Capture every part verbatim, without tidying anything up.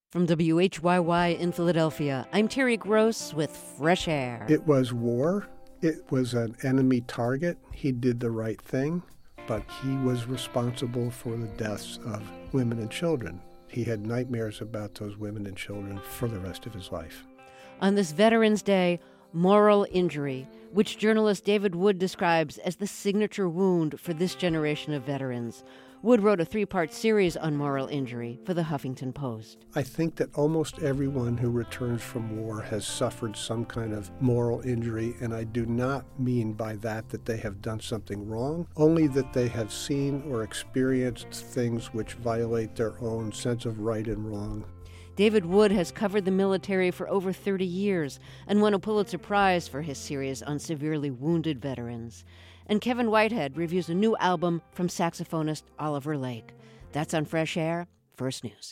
From W H Y Y in Philadelphia, I'm Terry Gross with Fresh Air. It was war. It was an enemy target. He did the right thing, but he was responsible for the deaths of women and children. He had nightmares about those women and children for the rest of his life. On this Veterans Day, moral injury, which journalist David Wood describes as the signature wound for this generation of veterans. Wood wrote a three-part series on moral injury for the Huffington Post. I think that almost everyone who returns from war has suffered some kind of moral injury, and I do not mean by that that they have done something wrong, only that they have seen or experienced things which violate their own sense of right and wrong. David Wood has covered the military for over thirty years and won a Pulitzer Prize for his series on severely wounded veterans. And Kevin Whitehead reviews a new album from saxophonist Oliver Lake. That's on Fresh Air, First News.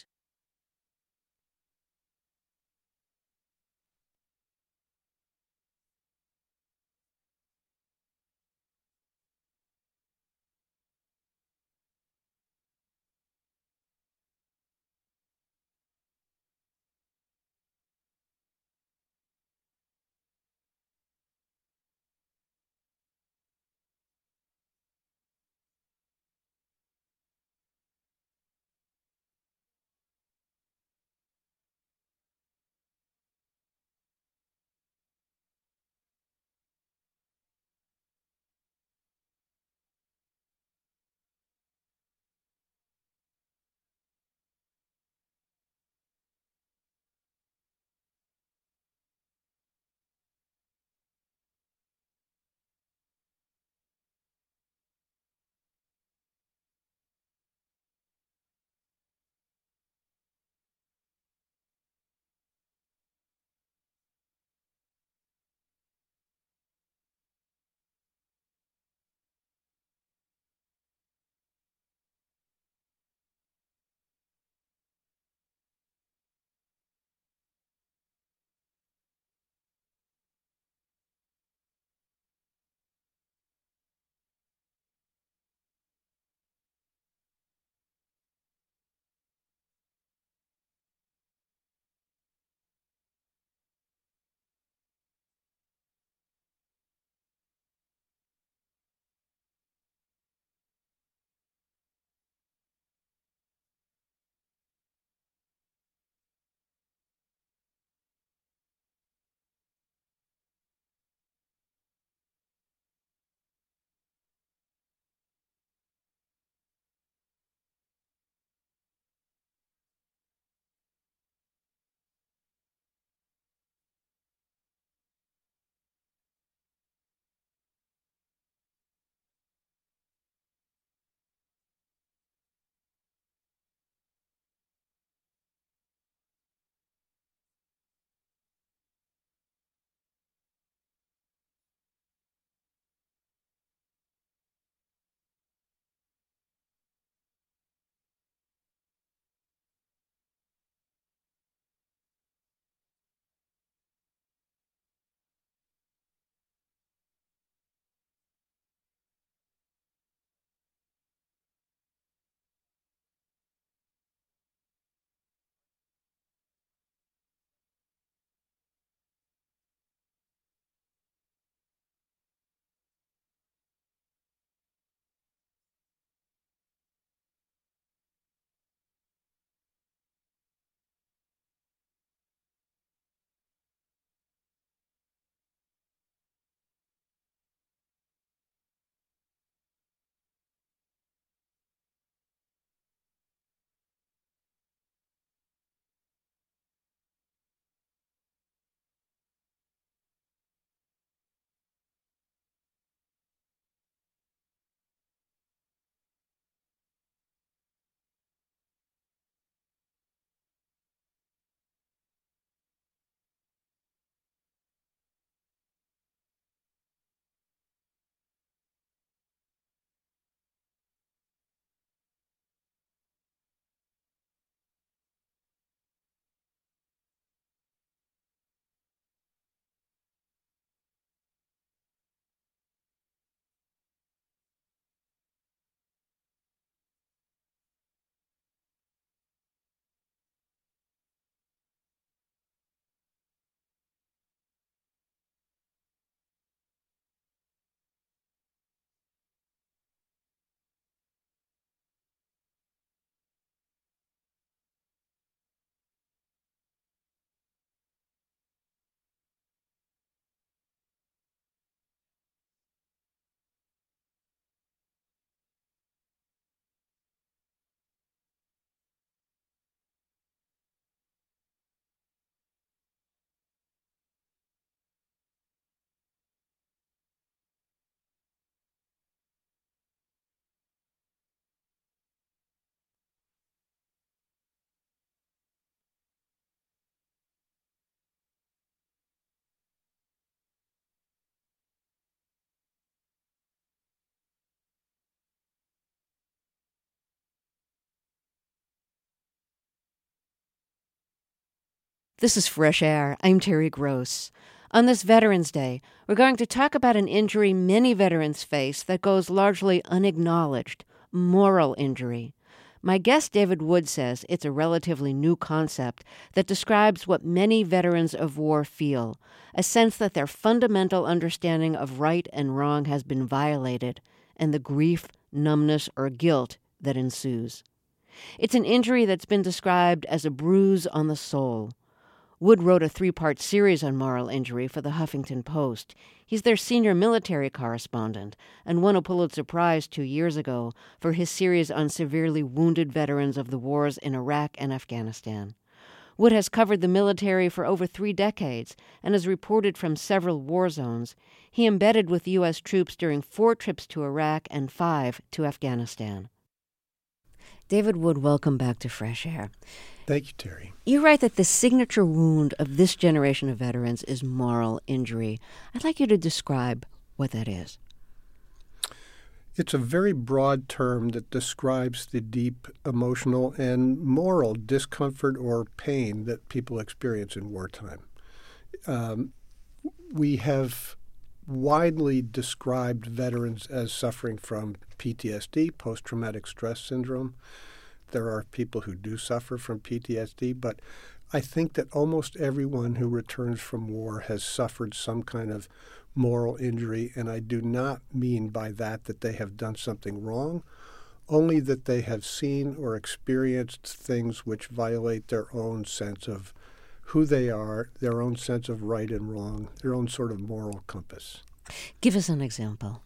This is Fresh Air. I'm Terry Gross. On this Veterans Day, we're going to talk about an injury many veterans face that goes largely unacknowledged, moral injury. My guest David Wood says it's a relatively new concept that describes what many veterans of war feel, a sense that their fundamental understanding of right and wrong has been violated, and the grief, numbness, or guilt that ensues. It's an injury that's been described as a bruise on the soul. Wood wrote a three-part series on moral injury for the Huffington Post. He's their senior military correspondent and won a Pulitzer Prize two years ago for his series on severely wounded veterans of the wars in Iraq and Afghanistan. Wood has covered the military for over three decades and has reported from several war zones. He embedded with U S troops during four trips to Iraq and five to Afghanistan. David Wood, welcome back to Fresh Air. Thank you, Terry. You write that the signature wound of this generation of veterans is moral injury. I'd like you to describe what that is. It's a very broad term that describes the deep emotional and moral discomfort or pain that people experience in wartime. Um, we have widely described veterans as suffering from P T S D, post-traumatic stress syndrome. There are people who do suffer from P T S D, but I think that almost everyone who returns from war has suffered some kind of moral injury, and I do not mean by that that they have done something wrong, only that they have seen or experienced things which violate their own sense of who they are, their own sense of right and wrong, their own sort of moral compass. Give us an example.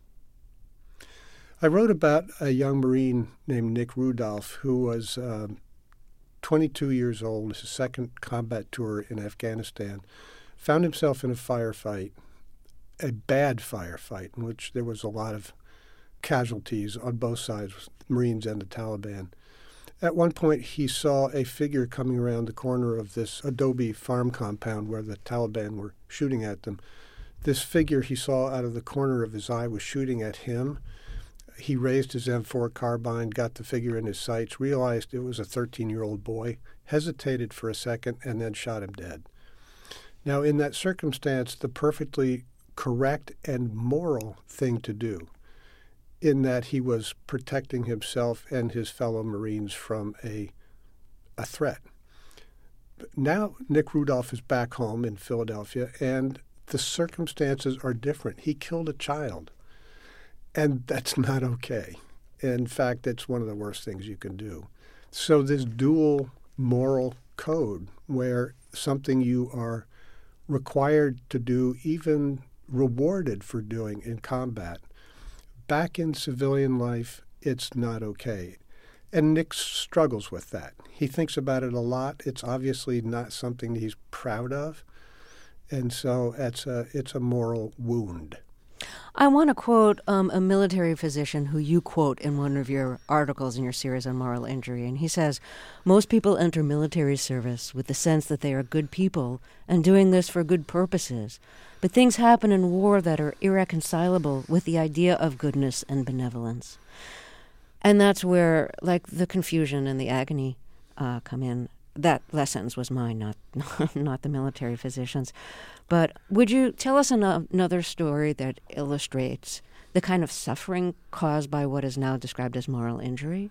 I wrote about a young Marine named Nick Rudolph who was uh, twenty-two years old, his second combat tour in Afghanistan, found himself in a firefight, a bad firefight in which there was a lot of casualties on both sides, Marines and the Taliban. At one point, he saw a figure coming around the corner of this adobe farm compound where the Taliban were shooting at them. This figure he saw out of the corner of his eye was shooting at him. He raised his M four carbine, got the figure in his sights, realized it was a thirteen-year-old boy, hesitated for a second, and then shot him dead. Now, in that circumstance, the perfectly correct and moral thing to do, in that he was protecting himself and his fellow Marines from a, a threat. But now Nick Rudolph is back home in Philadelphia, and the circumstances are different. He killed a child. And that's not okay. In fact, it's one of the worst things you can do. So this dual moral code where something you are required to do, even rewarded for doing in combat, back in civilian life, it's not okay. And Nick struggles with that. He thinks about it a lot. It's obviously not something he's proud of. And so it's a, it's a moral wound. I want to quote um, a military physician who you quote in one of your articles in your series on moral injury. And he says, most people enter military service with the sense that they are good people and doing this for good purposes. But things happen in war that are irreconcilable with the idea of goodness and benevolence. And that's where, like, the confusion and the agony uh, come in. That last sentence was mine, not not the military physician's. But would you tell us an- another story that illustrates the kind of suffering caused by what is now described as moral injury?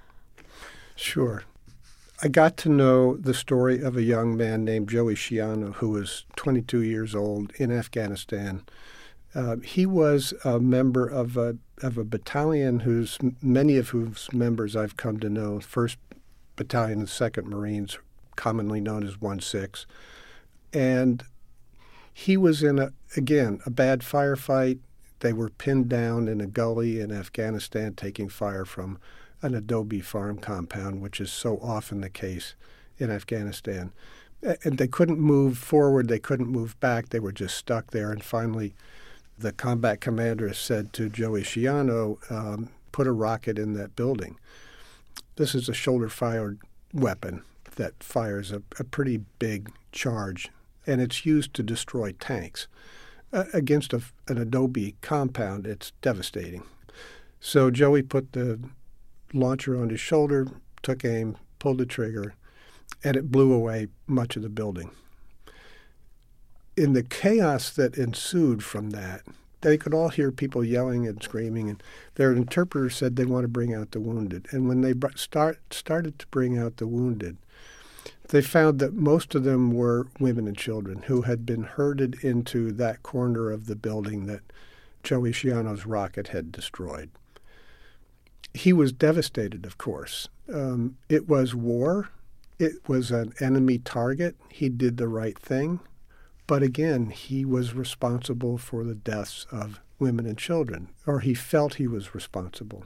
Sure. I got to know the story of a young man named Joey Shiano, who was twenty-two years old in Afghanistan. Uh, he was a member of a of a battalion whose many of whose members I've come to know, first Battalion of second Marines, commonly known as one six. And he was in, a again, a bad firefight. They were pinned down in a gully in Afghanistan taking fire from an adobe farm compound, which is so often the case in Afghanistan. And they couldn't move forward. They couldn't move back. They were just stuck there. And finally, the combat commander said to Joey Shiano, um, put a rocket in that building. This is a shoulder-fired weapon that fires a, a pretty big charge, and it's used to destroy tanks. Uh, against a, an adobe compound, it's devastating. So Joey put the launcher on his shoulder, took aim, pulled the trigger, and it blew away much of the building. In the chaos that ensued from that, they could all hear people yelling and screaming, and their interpreter said they want to bring out the wounded. And when they start, started to bring out the wounded, they found that most of them were women and children who had been herded into that corner of the building that Joey Shiano's rocket had destroyed. He was devastated, of course. Um, it was war. It was an enemy target. He did the right thing. But again, he was responsible for the deaths of women and children, or he felt he was responsible.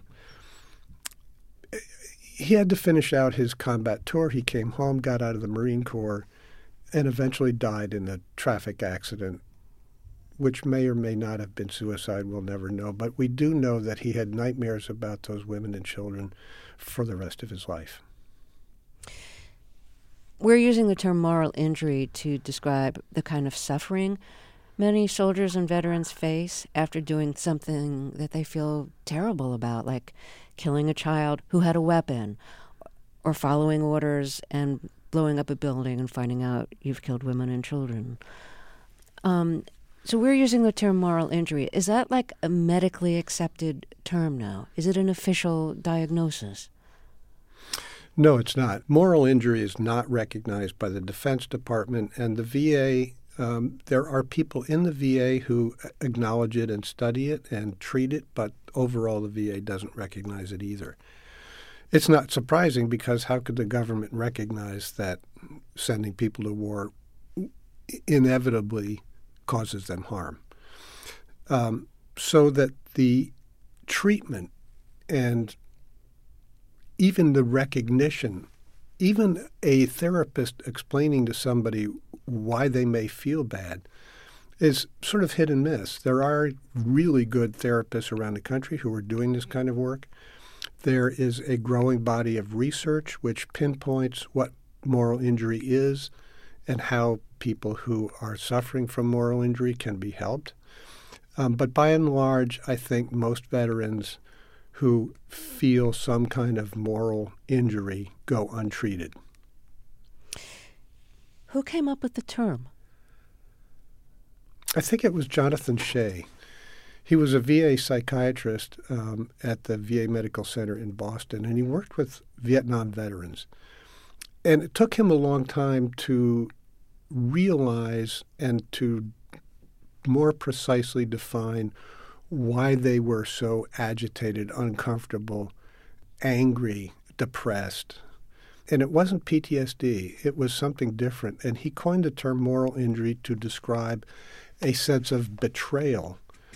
He had to finish out his combat tour. He came home, got out of the Marine Corps, and eventually died in a traffic accident, which may or may not have been suicide. We'll never know. But we do know that he had nightmares about those women and children for the rest of his life. We're using the term moral injury to describe the kind of suffering many soldiers and veterans face after doing something that they feel terrible about, like killing a child who had a weapon, or following orders and blowing up a building and finding out you've killed women and children. Um, so we're using the term moral injury. Is that like a medically accepted term now? Is it an official diagnosis? No, it's not. Moral injury is not recognized by the Defense Department, and the V A, um, there are people in the V A who acknowledge it and study it and treat it, but overall the V A doesn't recognize it either. It's not surprising, because how could the government recognize that sending people to war inevitably causes them harm? Um, so that the treatment and even the recognition, even a therapist explaining to somebody why they may feel bad, is sort of hit and miss. There are really good therapists around the country who are doing this kind of work. There is a growing body of research which pinpoints what moral injury is and how people who are suffering from moral injury can be helped. Um, but by and large, I think most veterans who feel some kind of moral injury go untreated. Who came up with the term? I think it was Jonathan Shea. He was a V A psychiatrist um, at the V A Medical Center in Boston, and he worked with Vietnam veterans. And it took him a long time to realize and to more precisely define why they were so agitated, uncomfortable, angry, depressed. And it wasn't P T S D. It was something different. And he coined the term moral injury to describe a sense of betrayal,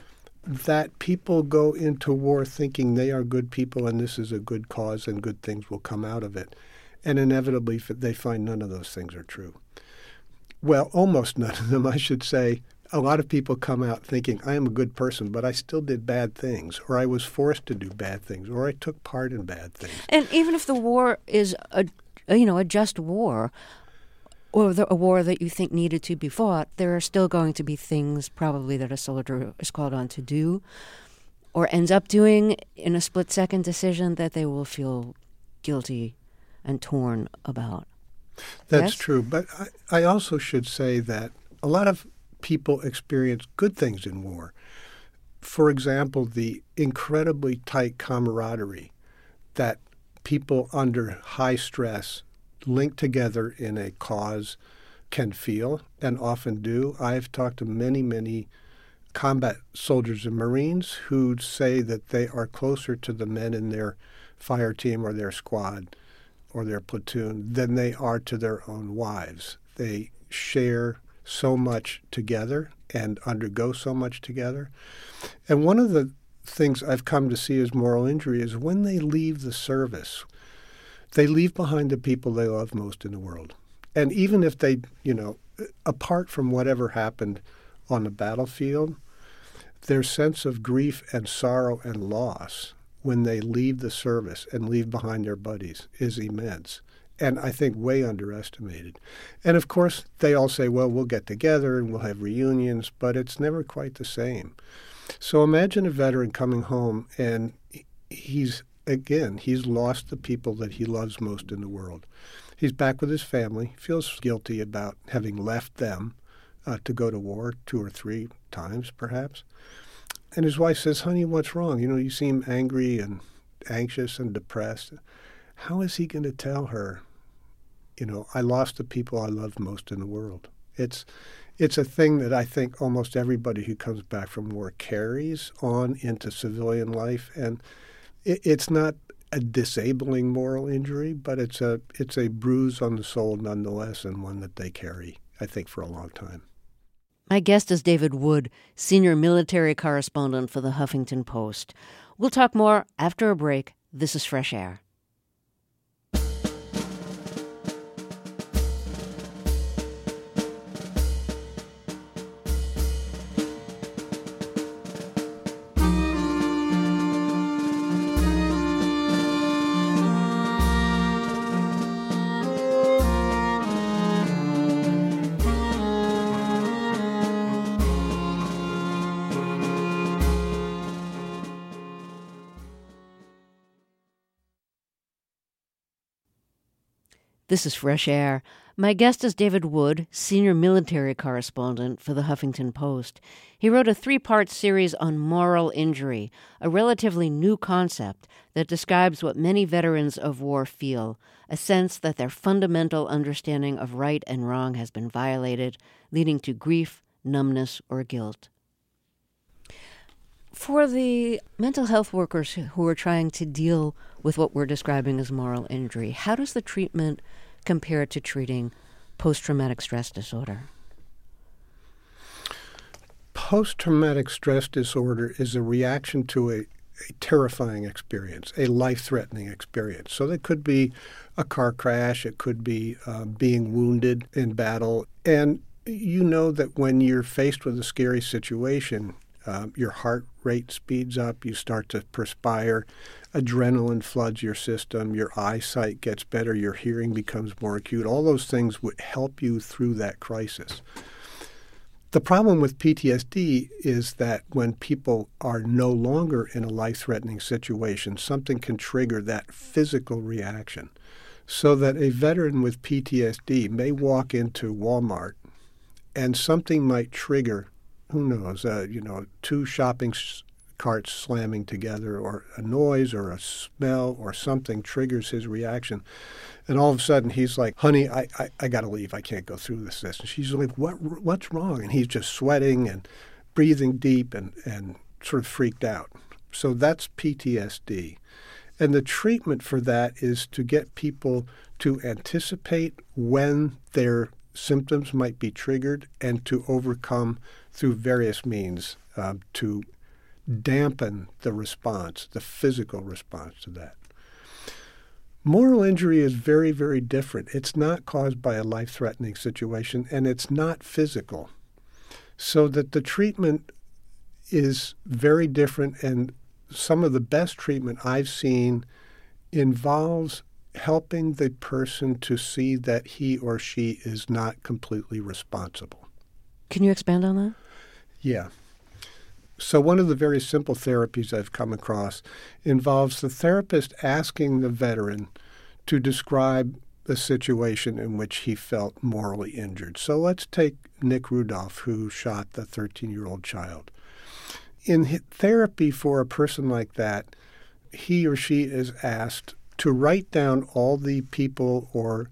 that people go into war thinking they are good people and this is a good cause and good things will come out of it. And inevitably they find none of those things are true. Well, almost none of them, I should say. A lot of people come out thinking, I am a good person, but I still did bad things, or I was forced to do bad things, or I took part in bad things. And even if the war is a, you know, a just war, or the, a war that you think needed to be fought, there are still going to be things probably that a soldier is called on to do, or ends up doing in a split-second decision that they will feel guilty and torn about. That's yes? true. But I, I also should say that a lot of people experience good things in war. For example, the incredibly tight camaraderie that people under high stress linked together in a cause can feel and often do. I've talked to many, many combat soldiers and Marines who say that they are closer to the men in their fire team or their squad or their platoon than they are to their own wives. They share so much together and undergo so much together. And one of the things I've come to see as moral injury is when they leave the service, they leave behind the people they love most in the world. And even if they, you know, apart from whatever happened on the battlefield, their sense of grief and sorrow and loss when they leave the service and leave behind their buddies is immense. And I think way underestimated. And of course, they all say, well, we'll get together and we'll have reunions, but it's never quite the same. So imagine a veteran coming home and he's, again, he's lost the people that he loves most in the world. He's back with his family, feels guilty about having left them uh, to go to war two or three times, perhaps. And his wife says, honey, what's wrong? You know, you seem angry and anxious and depressed. How is he going to tell her, you know, I lost the people I love most in the world? It's it's a thing that I think almost everybody who comes back from war carries on into civilian life. And it, it's not a disabling moral injury, but it's a it's a bruise on the soul nonetheless, and one that they carry, I think, for a long time. My guest is David Wood, senior military correspondent for the Huffington Post. We'll talk more after a break. This is Fresh Air. This is Fresh Air. My guest is David Wood, senior military correspondent for the Huffington Post. He wrote a three-part series on moral injury, a relatively new concept that describes what many veterans of war feel, a sense that their fundamental understanding of right and wrong has been violated, leading to grief, numbness, or guilt. For the mental health workers who are trying to deal with what we're describing as moral injury, how does the treatment compare to treating post-traumatic stress disorder? Post-traumatic stress disorder is a reaction to a, a terrifying experience, a life-threatening experience. So that could be a car crash, it could be uh, being wounded in battle. And you know that when you're faced with a scary situation, Uh, your heart rate speeds up, you start to perspire, adrenaline floods your system, your eyesight gets better, your hearing becomes more acute. All those things would help you through that crisis. The problem with P T S D is that when people are no longer in a life-threatening situation, something can trigger that physical reaction. So that a veteran with P T S D may walk into Walmart and something might trigger, who knows, uh, you know, two shopping sh- carts slamming together, or a noise or a smell or something triggers his reaction. And all of a sudden he's like, honey, I, I, I got to leave. I can't go through this. this. And she's like, what what's wrong? And he's just sweating and breathing deep and, and sort of freaked out. So that's P T S D. And the treatment for that is to get people to anticipate when their symptoms might be triggered and to overcome through various means uh, to dampen the response, the physical response to that. Moral injury is very, very different. It's not caused by a life-threatening situation, and it's not physical. So that the treatment is very different, and some of the best treatment I've seen involves helping the person to see that he or she is not completely responsible. Can you expand on that? Yeah. So one of the very simple therapies I've come across involves the therapist asking the veteran to describe the situation in which he felt morally injured. So let's take Nick Rudolph, who shot the thirteen-year-old child. In therapy for a person like that, he or she is asked to write down all the people or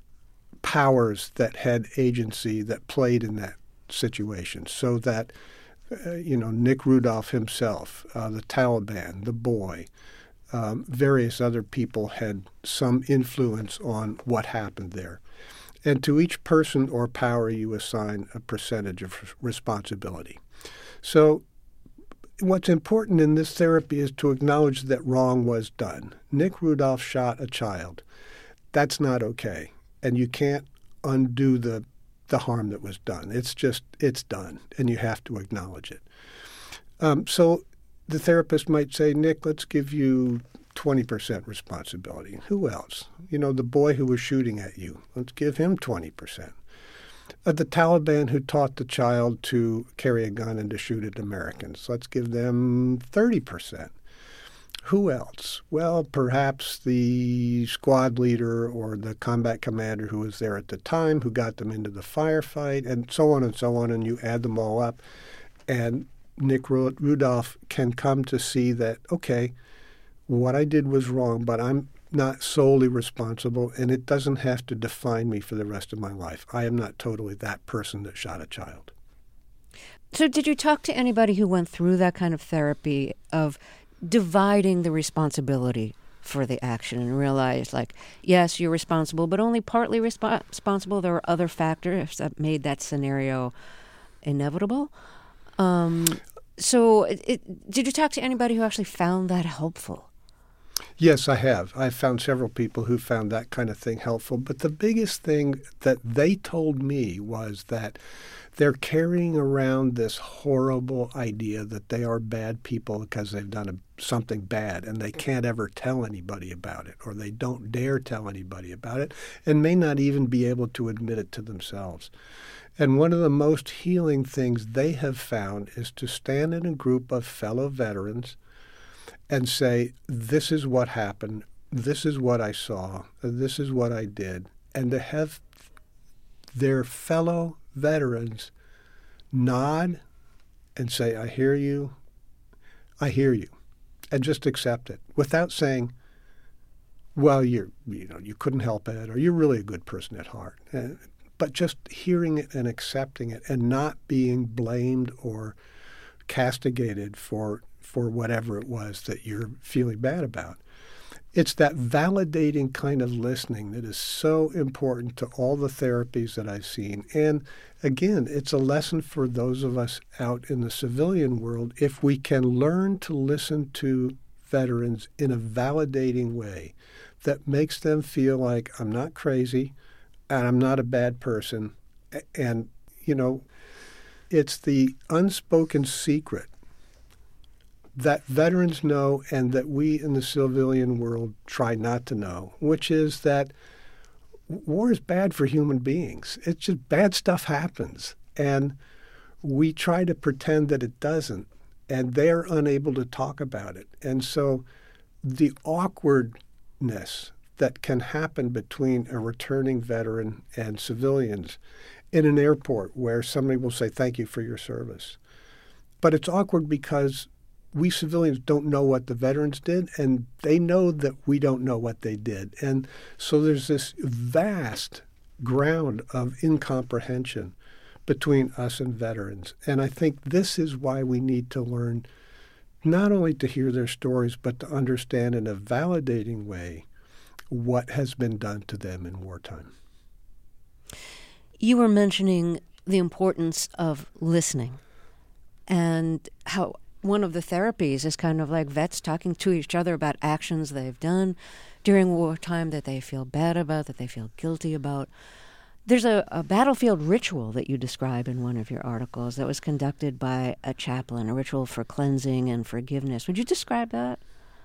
powers that had agency that played in that situation, so that, uh, you know, Nick Rudolph himself, uh, the Taliban, the boy, um, various other people had some influence on what happened there. And to each person or power, you assign a percentage of responsibility. So what's important in this therapy is to acknowledge that wrong was done. Nick Rudolph shot a child. That's not okay. And you can't undo the the harm that was done. It's just, it's done, and you have to acknowledge it. Um, so the therapist might say, Nick, let's give you twenty percent responsibility. Who else? You know, the boy who was shooting at you, let's give him twenty percent. Uh, the Taliban who taught the child to carry a gun and to shoot at Americans, let's give them thirty percent. Who else? Well, perhaps the squad leader or the combat commander who was there at the time, who got them into the firefight, and so on and so on, and you add them all up. And Nick Rudolph can come to see that, okay, what I did was wrong, but I'm not solely responsible, and it doesn't have to define me for the rest of my life. I am not totally that person that shot a child. So did you talk to anybody who went through that kind of therapy of dividing the responsibility for the action and realize, like, yes, you're responsible, but only partly resp- responsible. There are other factors that made that scenario inevitable. Um, so it, it, did you talk to anybody who actually found that helpful? Yes, I have. I've found several people who found that kind of thing helpful. But the biggest thing that they told me was that they're carrying around this horrible idea that they are bad people because they've done a, something bad, and they can't ever tell anybody about it, or they don't dare tell anybody about it, and may not even be able to admit it to themselves. And one of the most healing things they have found is to stand in a group of fellow veterans and say, this is what happened, this is what I saw, this is what I did, and to have their fellow veterans nod and say, I hear you, I hear you, and just accept it without saying, well, you're, you know, you couldn't help it, or you're really a good person at heart. But just hearing it and accepting it and not being blamed or castigated for for whatever it was that you're feeling bad about. It's that validating kind of listening that is so important to all the therapies that I've seen. And again, it's a lesson for those of us out in the civilian world. If we can learn to listen to veterans in a validating way that makes them feel like I'm not crazy and I'm not a bad person. And, you know, it's the unspoken secret that veterans know and that we in the civilian world try not to know, which is that war is bad for human beings. It's just bad stuff happens. And we try to pretend that it doesn't, and they're unable to talk about it. And so the awkwardness that can happen between a returning veteran and civilians in an airport where somebody will say, thank you for your service. But it's awkward because we civilians don't know what the veterans did, and they know that we don't know what they did. And so there's this vast ground of incomprehension between us and veterans. And I think this is why we need to learn not only to hear their stories, but to understand in a validating way what has been done to them in wartime. You were mentioning the importance of listening and how one of the therapies is kind of like vets talking to each other about actions they've done during wartime that they feel bad about, that they feel guilty about. There's a, a battlefield ritual that you describe in one of your articles that was conducted by a chaplain, a ritual for cleansing and forgiveness. Would you describe that?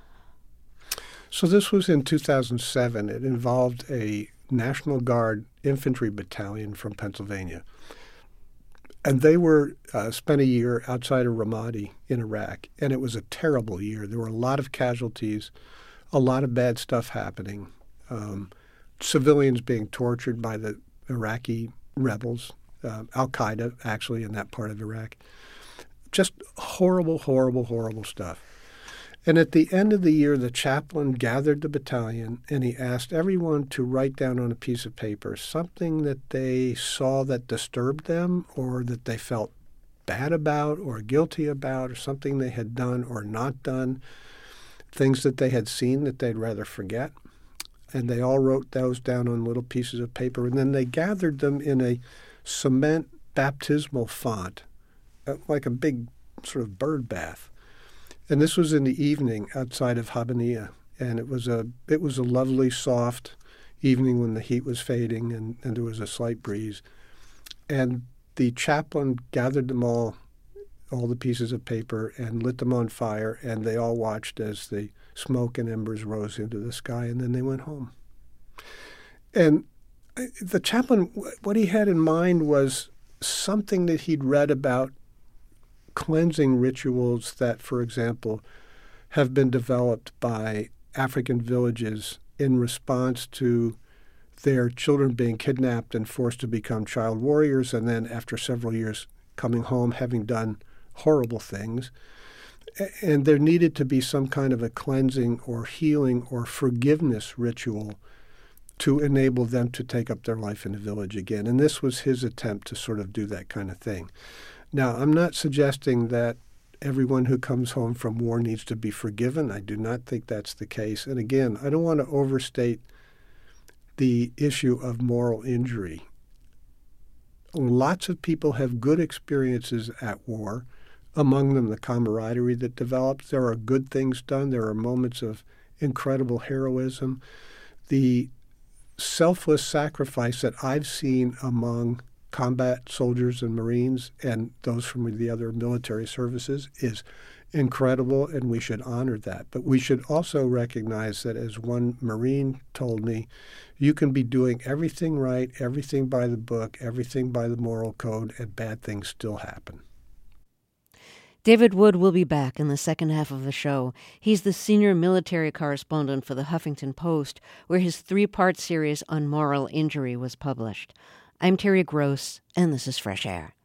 So this was in two thousand seven. It involved a National Guard infantry battalion from Pennsylvania. And they were uh, spent a year outside of Ramadi in Iraq, and it was a terrible year. There were a lot of casualties, a lot of bad stuff happening, um, civilians being tortured by the Iraqi rebels, uh, Al-Qaeda actually in that part of Iraq. Just horrible, horrible, horrible stuff. And at the end of the year, the chaplain gathered the battalion, and he asked everyone to write down on a piece of paper something that they saw that disturbed them, or that they felt bad about or guilty about, or something they had done or not done, things that they had seen that they'd rather forget. And they all wrote those down on little pieces of paper, and then they gathered them in a cement baptismal font, like a big sort of bird bath. And this was in the evening outside of Habbaniyah, and it was a it was a lovely, soft evening when the heat was fading and, and there was a slight breeze. And the chaplain gathered them all, all the pieces of paper, and lit them on fire, and they all watched as the smoke and embers rose into the sky, and then they went home. And the chaplain, what he had in mind was something that he'd read about cleansing rituals that, for example, have been developed by African villages in response to their children being kidnapped and forced to become child warriors, and then after several years coming home having done horrible things. And there needed to be some kind of a cleansing or healing or forgiveness ritual to enable them to take up their life in the village again. And this was his attempt to sort of do that kind of thing. Now, I'm not suggesting that everyone who comes home from war needs to be forgiven. I do not think that's the case. And again, I don't want to overstate the issue of moral injury. Lots of people have good experiences at war, among them the camaraderie that develops. There are good things done. There are moments of incredible heroism. The selfless sacrifice that I've seen among combat soldiers and Marines and those from the other military services is incredible, and we should honor that. But we should also recognize that, as one Marine told me, you can be doing everything right, everything by the book, everything by the moral code, and bad things still happen. David Wood will be back in the second half of the show. He's the senior military correspondent for the Huffington Post, where his three-part series on moral injury was published. I'm Terry Gross, and this is Fresh Air.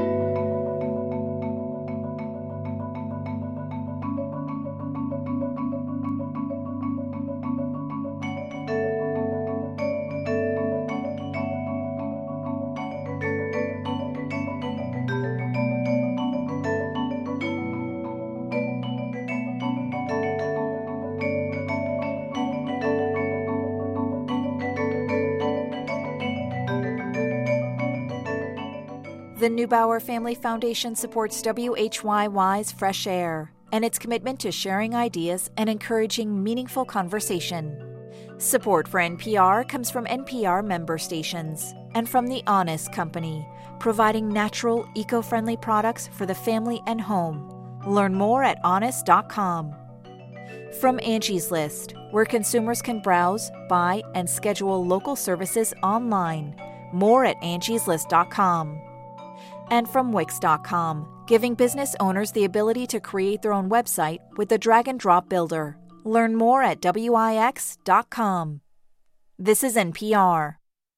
The Neubauer Family Foundation supports W H Y Y's Fresh Air and its commitment to sharing ideas and encouraging meaningful conversation. Support for N P R comes from N P R member stations and from The Honest Company, providing natural, eco-friendly products for the family and home. Learn more at honest dot com. From Angie's List, where consumers can browse, buy, and schedule local services online. More at angies list dot com. And from Wix dot com, giving business owners the ability to create their own website with the drag-and-drop builder. Learn more at wix dot com. This is N P R.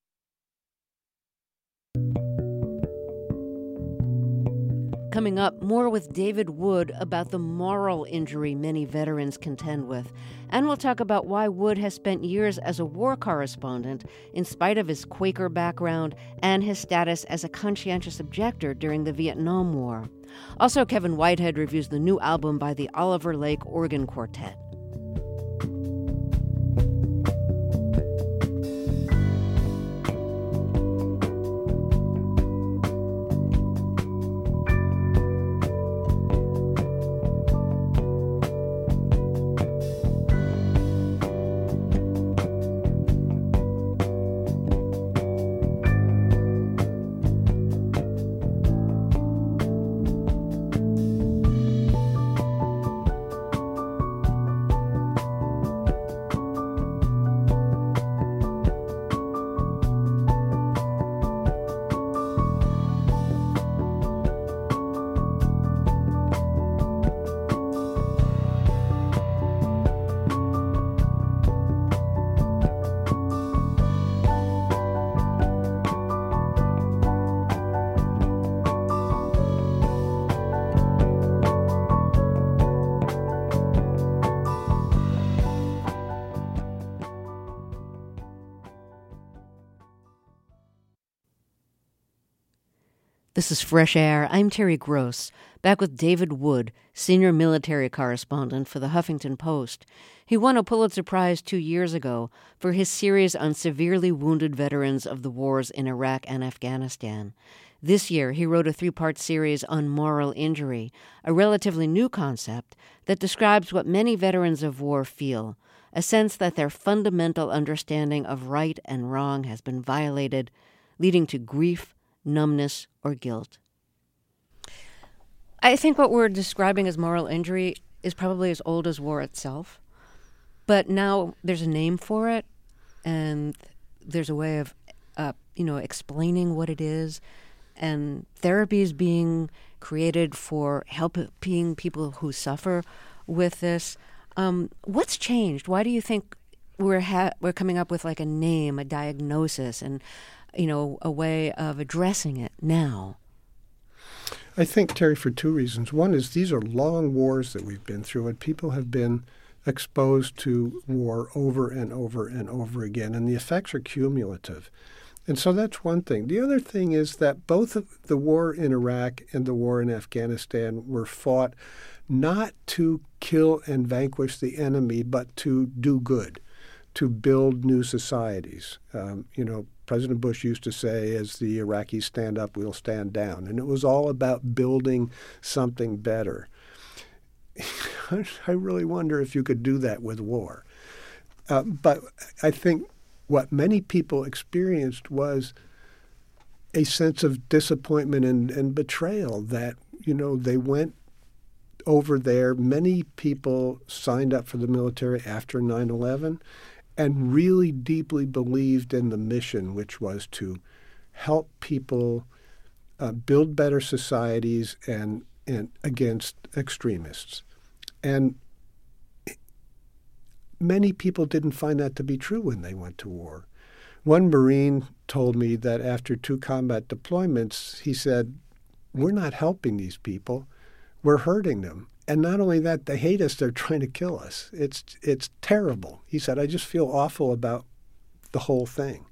Coming up, more with David Wood about the moral injury many veterans contend with. And we'll talk about why Wood has spent years as a war correspondent, in spite of his Quaker background and his status as a conscientious objector during the Vietnam War. Also, Kevin Whitehead reviews the new album by the Oliver Lake Organ Quartet. This is Fresh Air. I'm Terry Gross, back with David Wood, senior military correspondent for the Huffington Post. He won a Pulitzer Prize two years ago for his series on severely wounded veterans of the wars in Iraq and Afghanistan. This year, he wrote a three-part series on moral injury, a relatively new concept that describes what many veterans of war feel, a sense that their fundamental understanding of right and wrong has been violated, leading to grief, numbness, or guilt. I think what we're describing as moral injury is probably as old as war itself. But now there's a name for it, and there's a way of, uh, you know, explaining what it is. And therapy is being created for helping people who suffer with this. Um, what's changed? Why do you think we're ha- we're coming up with like a name, a diagnosis, and you know a way of addressing it now? I think, Terry, for two reasons. One is these are long wars that we've been through, and people have been exposed to war over and over and over again, and the effects are cumulative. And so that's one thing. The other thing is that both of the war in Iraq and the war in Afghanistan were fought not to kill and vanquish the enemy, but to do good, to build new societies. Um, you know, President Bush used to say, as the Iraqis stand up, we'll stand down. And it was all about building something better. I really wonder if you could do that with war. Uh, but I think what many people experienced was a sense of disappointment and, and betrayal that, you know, they went over there. Many people signed up for the military after nine eleven and really deeply believed in the mission, which was to help people uh, build better societies and, and against extremists. And many people didn't find that to be true when they went to war. One Marine told me that after two combat deployments, he said, we're not helping these people, we're hurting them. And not only that, they hate us, they're trying to kill us. It's it's terrible. He said, I just feel awful about the whole thing.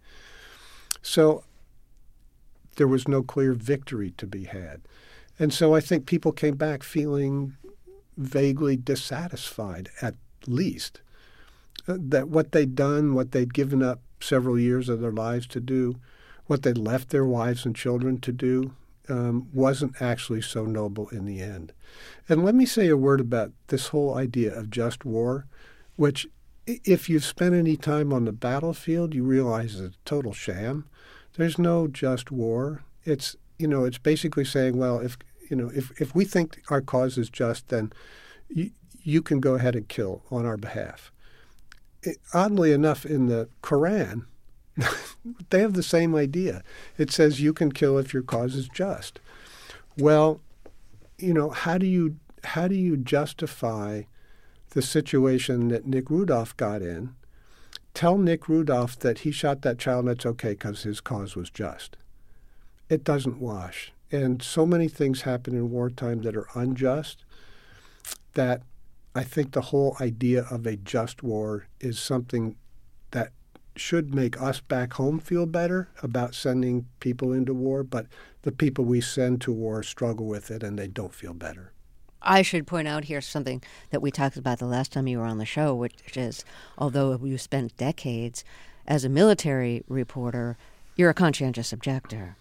So there was no clear victory to be had. And so I think people came back feeling vaguely dissatisfied, at least, uh, that what they'd done, what they'd given up several years of their lives to do, what they'd left their wives and children to do, um, wasn't actually so noble in the end. And let me say a word about this whole idea of just war, which, if you've spent any time on the battlefield, you realize is a total sham. There's no just war. It's, you know, it's basically saying, well, if you know, if, if we think our cause is just, then you, you can go ahead and kill on our behalf. It, oddly enough, in the Quran, they have the same idea. It says you can kill if your cause is just. Well, you know, how do you how do you justify the situation that Nick Rudolph got in? Tell Nick Rudolph that he shot that child and it's okay because his cause was just. It doesn't wash. And so many things happen in wartime that are unjust that I think the whole idea of a just war is something that should make us back home feel better about sending people into war, but the people we send to war struggle with it and they don't feel better. I should point out here something that we talked about the last time you were on the show, which is, although you spent decades as a military reporter, you're a conscientious objector.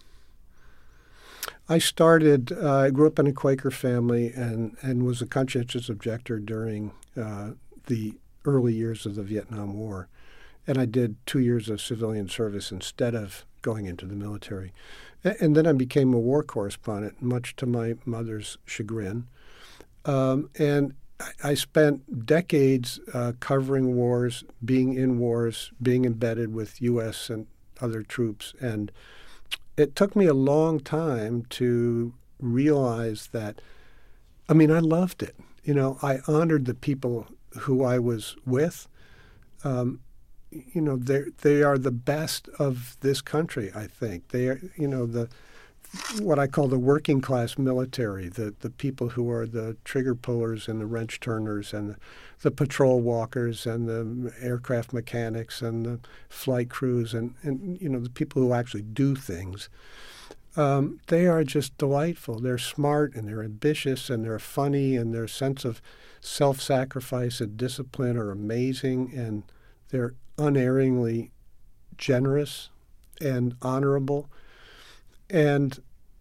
I started, uh, I grew up in a Quaker family and, and was a conscientious objector during uh, the early years of the Vietnam War. And I did two years of civilian service instead of going into the military. And then I became a war correspondent, much to my mother's chagrin. Um, and I spent decades uh, covering wars, being in wars, being embedded with U S and other troops. And it took me a long time to realize that, I mean, I loved it. You know, I honored the people who I was with. Um, you know, they they are the best of this country, I think. They are, you know, the what I call the working class military, the, the people who are the trigger pullers and the wrench turners and the, the patrol walkers and the aircraft mechanics and the flight crews and, and you know, the people who actually do things. Um, they are just delightful. They're smart and they're ambitious and they're funny and their sense of self-sacrifice and discipline are amazing and they're unerringly generous and honorable. And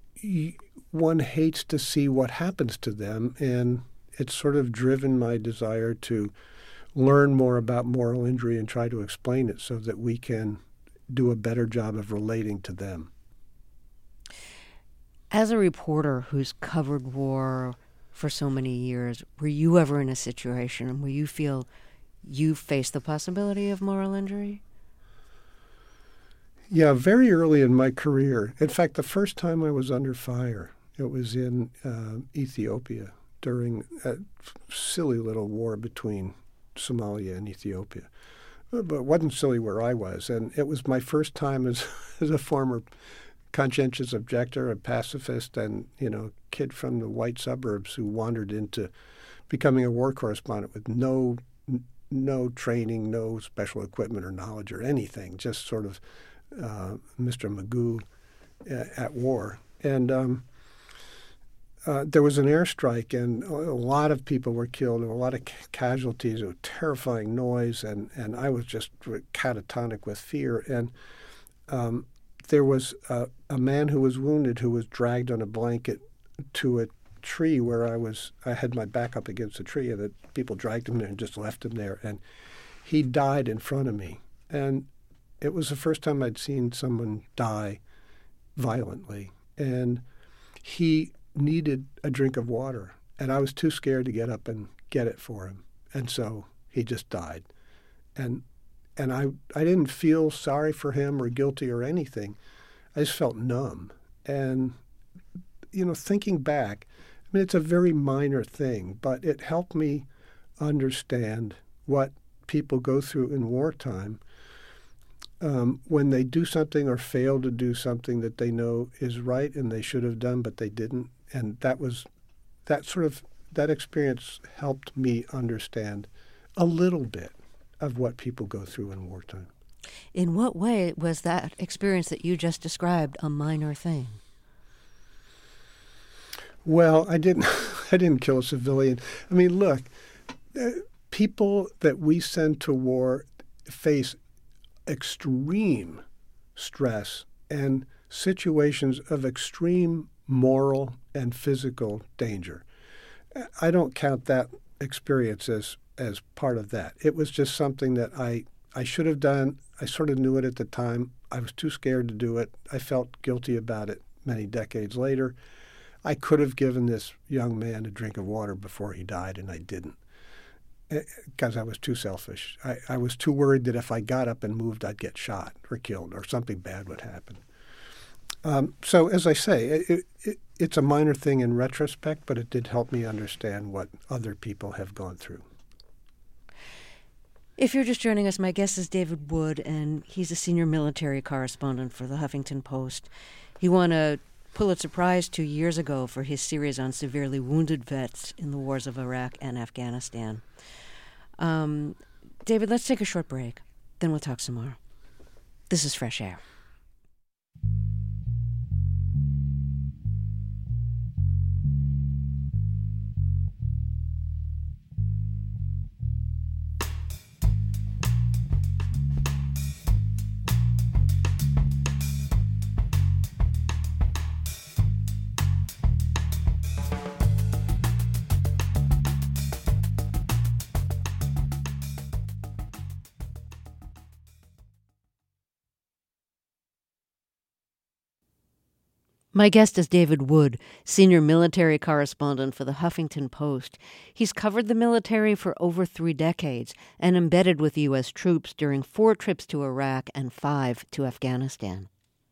one hates to see what happens to them, and it's sort of driven my desire to learn more about moral injury and try to explain it so that we can do a better job of relating to them. As a reporter who's covered war for so many years, were you ever in a situation where you feel you faced the possibility of moral injury? Yeah, very early in my career. In fact, the first time I was under fire, it was in uh, Ethiopia. during a silly little war between Somalia and Ethiopia. But it wasn't silly where I was. And it was my first time as, as a former conscientious objector, a pacifist, and, you know, kid from the white suburbs who wandered into becoming a war correspondent with no no training, no special equipment or knowledge or anything, just sort of uh, Mister Magoo uh, at war. And um, uh, there was an airstrike, and a lot of people were killed, and a lot of ca- casualties. It was terrifying noise, and, and I was just catatonic with fear. And um, there was a, a man who was wounded who was dragged on a blanket to a tree where I was. I had my back up against a tree, and the people dragged him there and just left him there. And he died in front of me. And it was the first time I'd seen someone die violently. And he needed a drink of water, and I was too scared to get up and get it for him. And so he just died. And and I, I didn't feel sorry for him or guilty or anything. I just felt numb. And, you know, thinking back, I mean, it's a very minor thing, but it helped me understand what people go through in wartime um, when they do something or fail to do something that they know is right and they should have done, but they didn't. And that was, that sort of, that experience helped me understand a little bit of what people go through in wartime. In what way was that experience that you just described a minor thing? Well, I didn't. I didn't kill a civilian. I mean, look, uh, people that we send to war face extreme stress and situations of extreme moral and physical danger. I don't count that experience as as part of that. It was just something that I I should have done. I sort of knew it at the time. I was too scared to do it. I felt guilty about it many decades later. I could have given this young man a drink of water before he died, and I didn't because I was too selfish. I, I was too worried that if I got up and moved, I'd get shot or killed or something bad would happen. Um, so, as I say, it, it, it's a minor thing in retrospect, but it did help me understand what other people have gone through. If you're just joining us, my guest is David Wood, and he's a senior military correspondent for the Huffington Post. He won a Pulitzer Prize two years ago for his series on severely wounded vets in the wars of Iraq and Afghanistan. Um, David, let's take a short break. Then we'll talk some more. This is Fresh Air. My guest is David Wood, senior military correspondent for the Huffington Post. He's covered the military for over three decades and embedded with U S troops during four trips to Iraq and five to Afghanistan.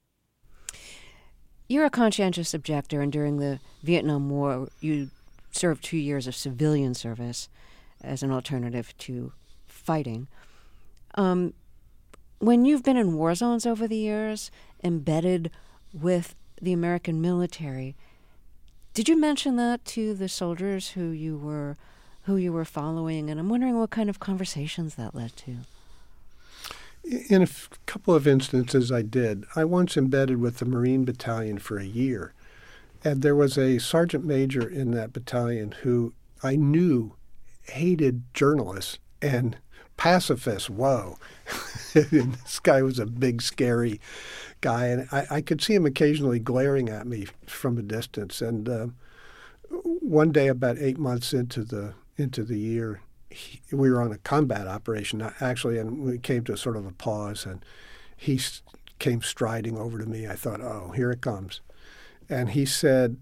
You're a conscientious objector, and during the Vietnam War, you served two years of civilian service as an alternative to fighting. Um, when you've been in war zones over the years, embedded with the American military, did you mention that to the soldiers who you were who you were following? And I'm wondering what kind of conversations that led to. In a f- couple of instances I did. I once embedded with the Marine Battalion for a year, and there was a sergeant major in that battalion who I knew hated journalists and pacifists. Whoa. This guy was a big, scary guy, and I, I could see him occasionally glaring at me from a distance. And uh, one day, about eight months into the into the year, he, we were on a combat operation, actually, and we came to sort of a pause, and he s- came striding over to me. I thought, oh, here it comes. And he said,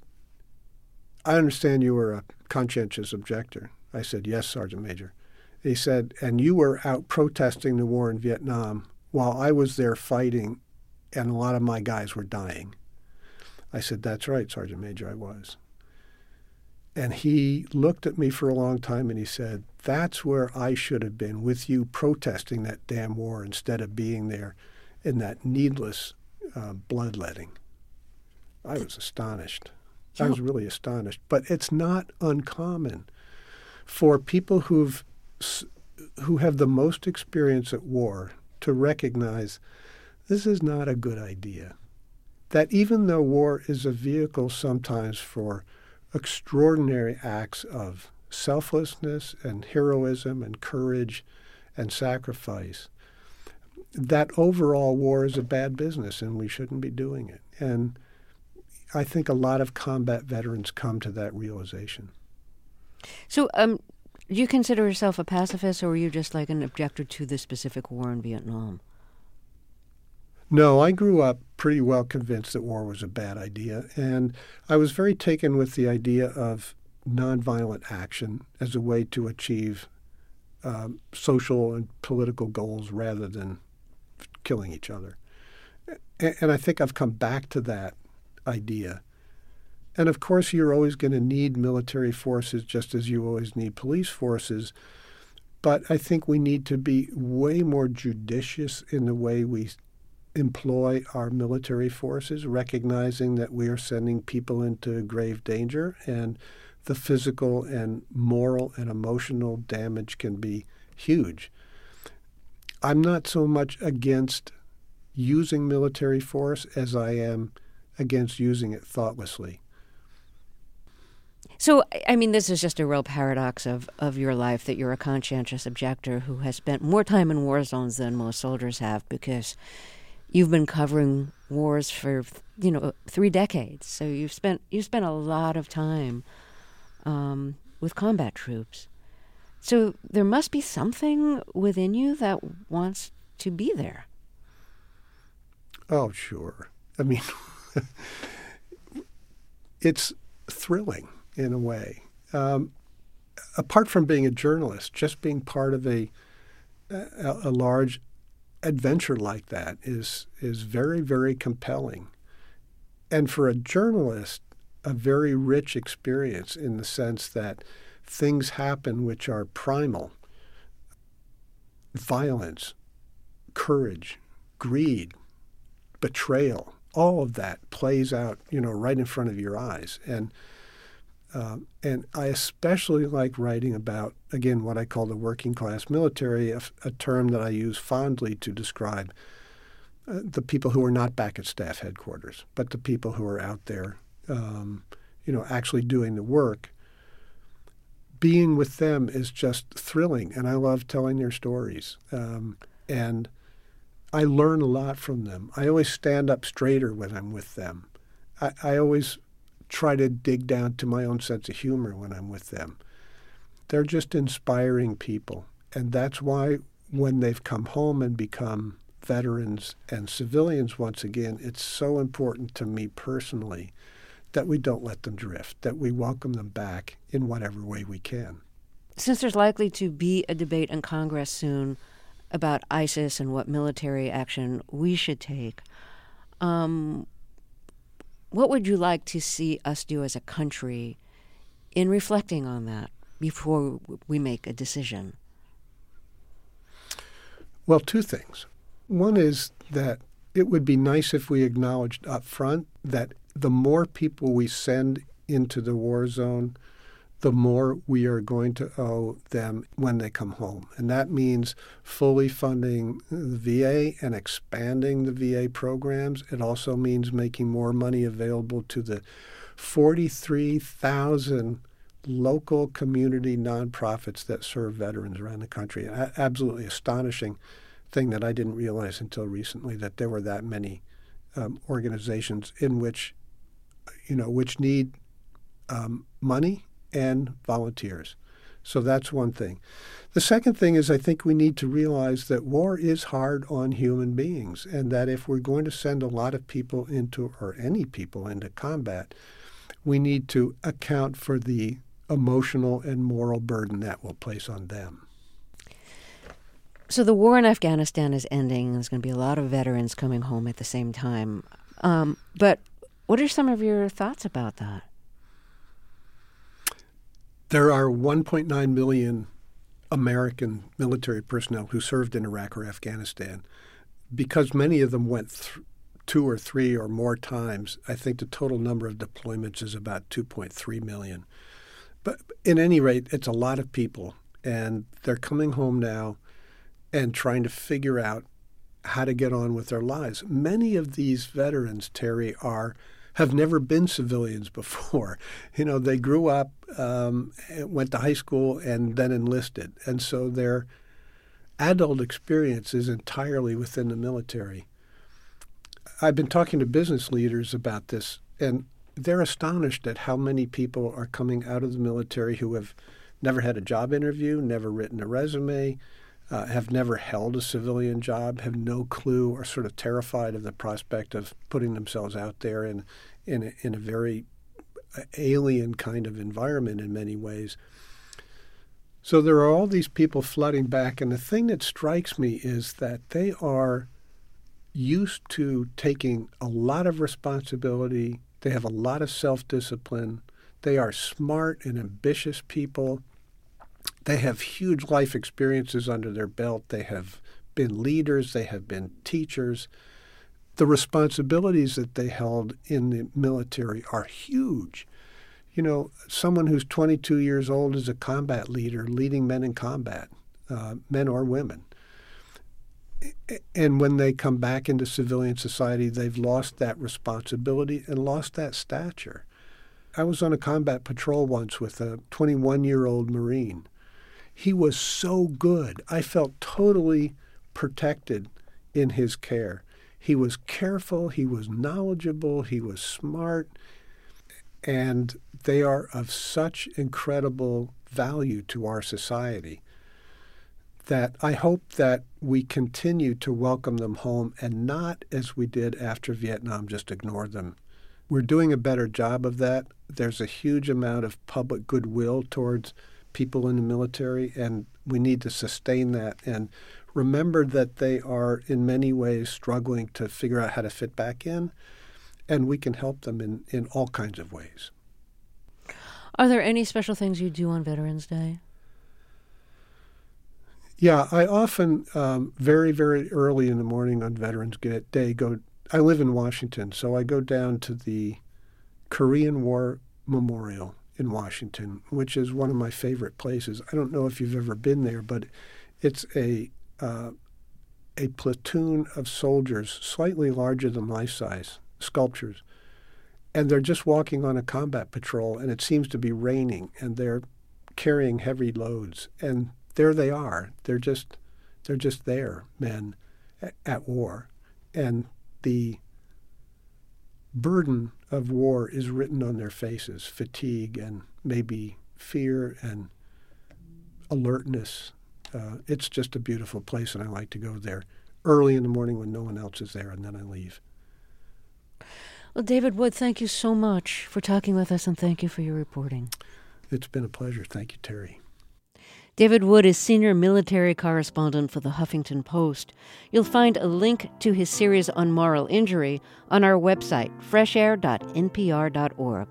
I understand you were a conscientious objector. I said, yes, Sergeant Major. He said, and you were out protesting the war in Vietnam while I was there fighting, and a lot of my guys were dying. I said, that's right, Sergeant Major, I was. And he looked at me for a long time and he said, that's where I should have been, with you protesting that damn war instead of being there in that needless uh, bloodletting. I was astonished. I was really astonished. But it's not uncommon for people who've who have the most experience at war to recognize this is not a good idea. That even though war is a vehicle sometimes for extraordinary acts of selflessness and heroism and courage and sacrifice, that overall war is a bad business and we shouldn't be doing it. And I think a lot of combat veterans come to that realization. So um, do you consider yourself a pacifist, or were you just like an objector to the specific war in Vietnam? No, I grew up pretty well convinced that war was a bad idea, and I was very taken with the idea of nonviolent action as a way to achieve um, social and political goals rather than killing each other. And, and I think I've come back to that idea. And of course, you're always going to need military forces just as you always need police forces. But I think we need to be way more judicious in the way we employ our military forces, recognizing that we are sending people into grave danger, and the physical and moral and emotional damage can be huge. I'm not so much against using military force as I am against using it thoughtlessly. So, I mean, this is just a real paradox of, of your life, that you're a conscientious objector who has spent more time in war zones than most soldiers have, because you've been covering wars for, you know, three decades. So you've spent you've spent a lot of time um, with combat troops. So there must be something within you that wants to be there. Oh, sure. I mean, it's thrilling in a way. Um, apart from being a journalist, just being part of a a, a large adventure like that is is very, very compelling. And for a journalist, a very rich experience in the sense that things happen which are primal. Violence, courage, greed, betrayal, all of that plays out, you know, right in front of your eyes. And um, and I especially like writing about, again, what I call the working class military, a, a term that I use fondly to describe uh, the people who are not back at staff headquarters, but the people who are out there, um, you know, actually doing the work. Being with them is just thrilling, and I love telling their stories. Um, and I learn a lot from them. I always stand up straighter when I'm with them. I, I always try to dig down to my own sense of humor when I'm with them. They're just inspiring people. And that's why when they've come home and become veterans and civilians once again, it's so important to me personally that we don't let them drift, that we welcome them back in whatever way we can. Since there's likely to be a debate in Congress soon about ISIS and what military action we should take, um, what would you like to see us do as a country in reflecting on that before we make a decision? Well, two things. One is that it would be nice if we acknowledged up front that the more people we send into the war zone, the more we are going to owe them when they come home. And that means fully funding the V A and expanding the V A programs. It also means making more money available to the forty-three thousand local community nonprofits that serve veterans around the country. A- absolutely astonishing thing that I didn't realize until recently, that there were that many um, organizations in which, you know, which need um, money and volunteers. So that's one thing. The second thing is I think we need to realize that war is hard on human beings, and that if we're going to send a lot of people into, or any people into combat, we need to account for the emotional and moral burden that will place on them. So the war in Afghanistan is ending. There's going to be a lot of veterans coming home at the same time. Um, but what are some of your thoughts about that? There are one point nine million American military personnel who served in Iraq or Afghanistan. Because many of them went th- two or three or more times, I think the total number of deployments is about two point three million. But at any rate, it's a lot of people, and they're coming home now and trying to figure out how to get on with their lives. Many of these veterans, Terry, are have never been civilians before. You know, they grew up, um, went to high school, and then enlisted. And so their adult experience is entirely within the military. I've been talking to business leaders about this, and they're astonished at how many people are coming out of the military who have never had a job interview, never written a resume, uh, have never held a civilian job, have no clue, are sort of terrified of the prospect of putting themselves out there in in a, in a very alien kind of environment in many ways. So there are all these people flooding back, and the thing that strikes me is that they are used to taking a lot of responsibility. They have a lot of self-discipline. They are smart and ambitious people. They have huge life experiences under their belt. They have been leaders. They have been teachers. The responsibilities that they held in the military are huge. You know, someone who's twenty-two years old is a combat leader leading men in combat, uh, men or women. And when they come back into civilian society, they've lost that responsibility and lost that stature. I was on a combat patrol once with a twenty-one-year-old Marine. He was so good. I felt totally protected in his care. He was careful. He was knowledgeable. He was smart. And they are of such incredible value to our society that I hope that we continue to welcome them home and not, as we did after Vietnam, just ignore them. We're doing a better job of that. There's a huge amount of public goodwill towards people in the military, and we need to sustain that and remember that they are in many ways struggling to figure out how to fit back in, and we can help them in, in all kinds of ways. Are there any special things you do on Veterans Day? Yeah, I often, um, very, very early in the morning on Veterans Day, go. I live in Washington, so I go down to the Korean War Memorial in Washington, which is one of my favorite places. I don't know if you've ever been there, but it's a uh, a platoon of soldiers, slightly larger than life size, sculptures, and they're just walking on a combat patrol, and it seems to be raining, and they're carrying heavy loads, and there they are. They're just they're just there, men at, at war, and the burden of war is written on their faces, fatigue and maybe fear and alertness. Uh, it's just a beautiful place, and I like to go there early in the morning when no one else is there, and then I leave. Well, David Wood, thank you so much for talking with us, and thank you for your reporting. It's been a pleasure. Thank you, Terry. David Wood is senior military correspondent for the Huffington Post. You'll find a link to his series on moral injury on our website, fresh air dot n p r dot org.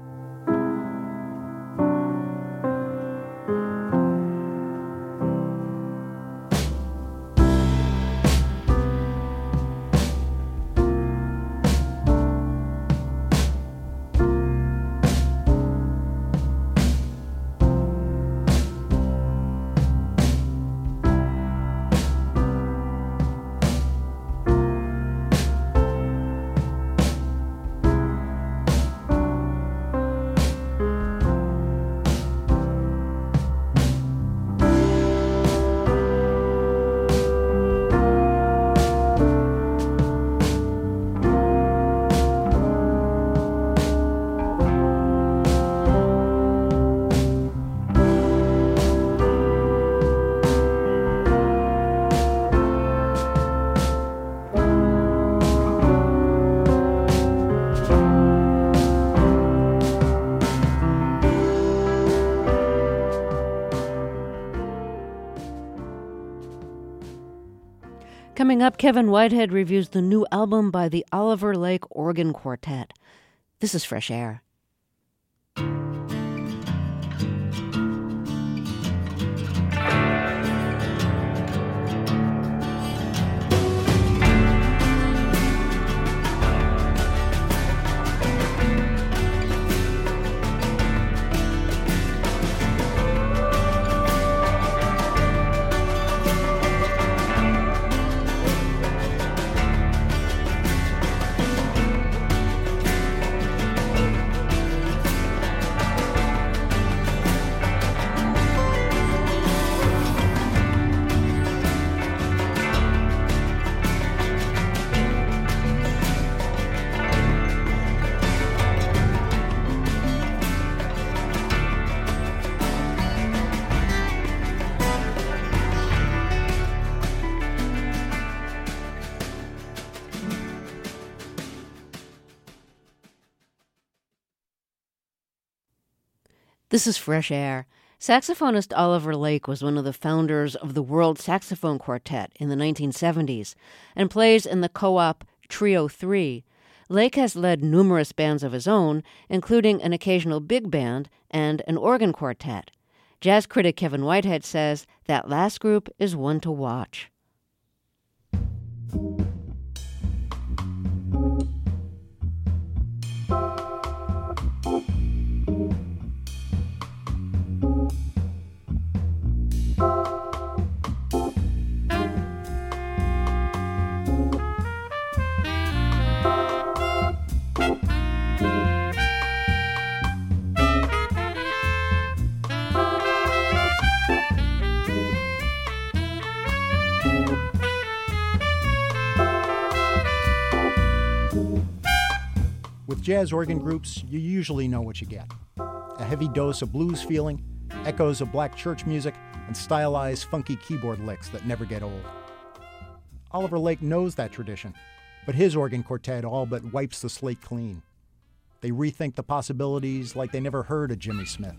Coming up, Kevin Whitehead reviews the new album by the Oliver Lake Organ Quartet. This is Fresh Air. This is Fresh Air. Saxophonist Oliver Lake was one of the founders of the World Saxophone Quartet in the nineteen seventies and plays in the co-op Trio three. Lake has led numerous bands of his own, including an occasional big band and an organ quartet. Jazz critic Kevin Whitehead says that last group is one to watch. With jazz organ groups, you usually know what you get. A heavy dose of blues feeling, echoes of black church music, and stylized, funky keyboard licks that never get old. Oliver Lake knows that tradition, but his organ quartet all but wipes the slate clean. They rethink the possibilities like they never heard of Jimmy Smith.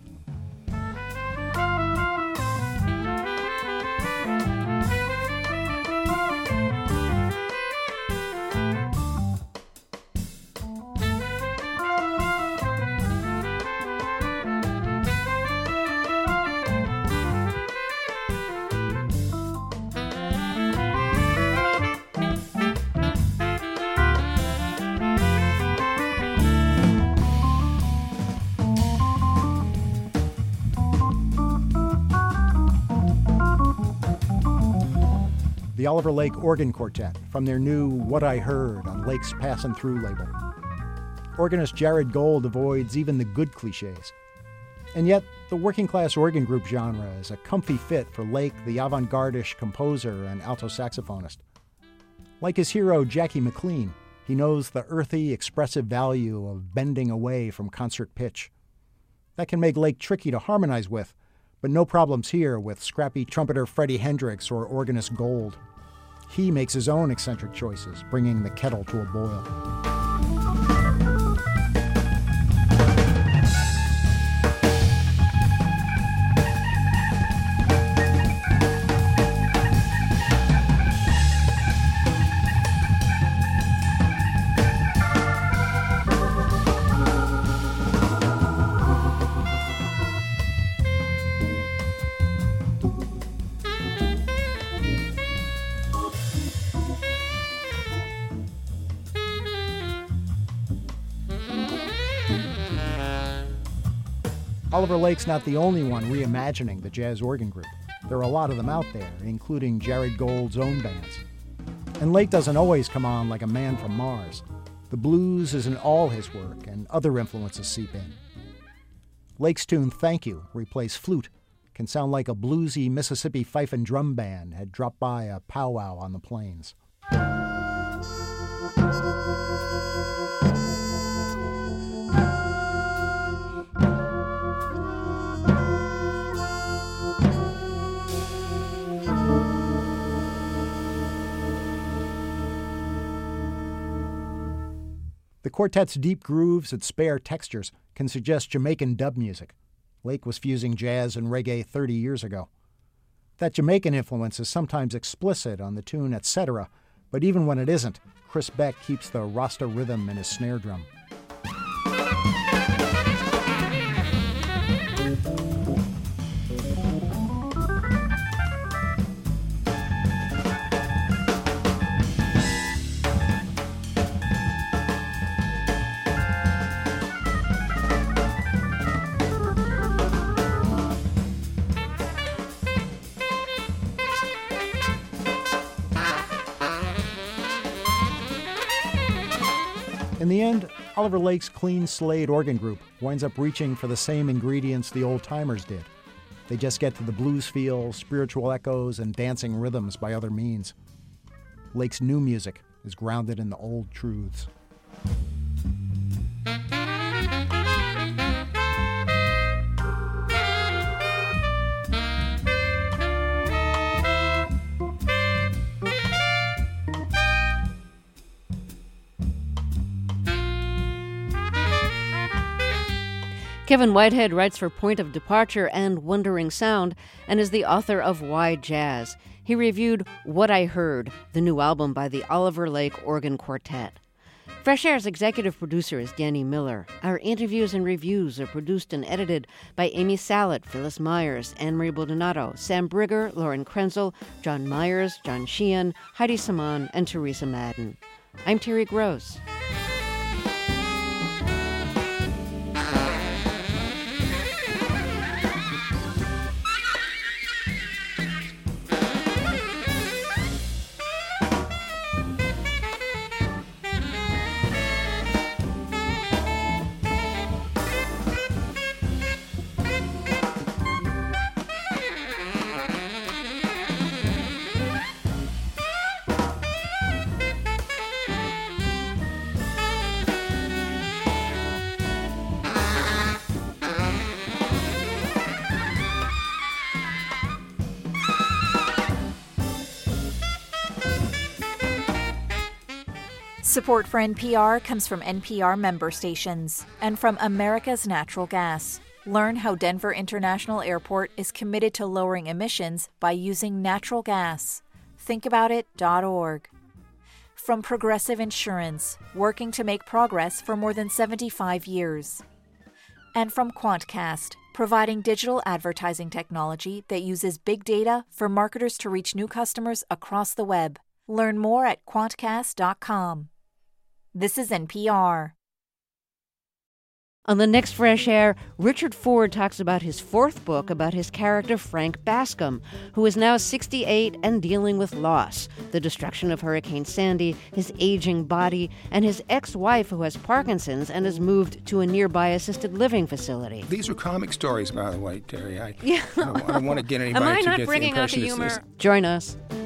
The Oliver Lake Organ Quartet from their new What I Heard on Lake's Passin' Through label. Organist Jared Gold avoids even the good cliches. And yet, the working-class organ group genre is a comfy fit for Lake, the avant-garde-ish composer and alto saxophonist. Like his hero Jackie McLean, he knows the earthy, expressive value of bending away from concert pitch. That can make Lake tricky to harmonize with, but no problems here with scrappy trumpeter Freddie Hendrix or organist Gold. He makes his own eccentric choices, bringing the kettle to a boil. Oliver Lake's not the only one reimagining the jazz organ group. There are a lot of them out there, including Jared Gold's own bands. And Lake doesn't always come on like a man from Mars. The blues is in all his work, and other influences seep in. Lake's tune Thank You, where he plays flute, can sound like a bluesy Mississippi fife and drum band had dropped by a powwow on the plains. The quartet's deep grooves and spare textures can suggest Jamaican dub music. Lake was fusing jazz and reggae thirty years ago. That Jamaican influence is sometimes explicit on the tune Et Cetera, but even when it isn't, Chris Beck keeps the Rasta rhythm in his snare drum. In the end, Oliver Lake's clean slate organ group winds up reaching for the same ingredients the old-timers did. They just get to the blues feel, spiritual echoes, and dancing rhythms by other means. Lake's new music is grounded in the old truths. Kevin Whitehead writes for Point of Departure and Wandering Sound and is the author of Why Jazz. He reviewed What I Heard, the new album by the Oliver Lake Organ Quartet. Fresh Air's executive producer is Danny Miller. Our interviews and reviews are produced and edited by Amy Salet, Phyllis Myers, Anne-Marie Baldonado, Sam Brigger, Lauren Krenzel, John Myers, John Sheehan, Heidi Saman, and Teresa Madden. I'm Terry Gross. Support for N P R comes from N P R member stations and from America's Natural Gas. Learn how Denver International Airport is committed to lowering emissions by using natural gas. think about it dot org. From Progressive Insurance, working to make progress for more than seventy-five years. And from Quantcast, providing digital advertising technology that uses big data for marketers to reach new customers across the web. Learn more at quantcast dot com. This is N P R. On the next Fresh Air, Richard Ford talks about his fourth book about his character Frank Bascom, who is now sixty-eight and dealing with loss, the destruction of Hurricane Sandy, his aging body, and his ex-wife who has Parkinson's and has moved to a nearby assisted living facility. These are comic stories, by the way, Terry. I, yeah. I, don't, I don't want to get anybody Am I to not get bringing the out the impression humor? it's this. Join us.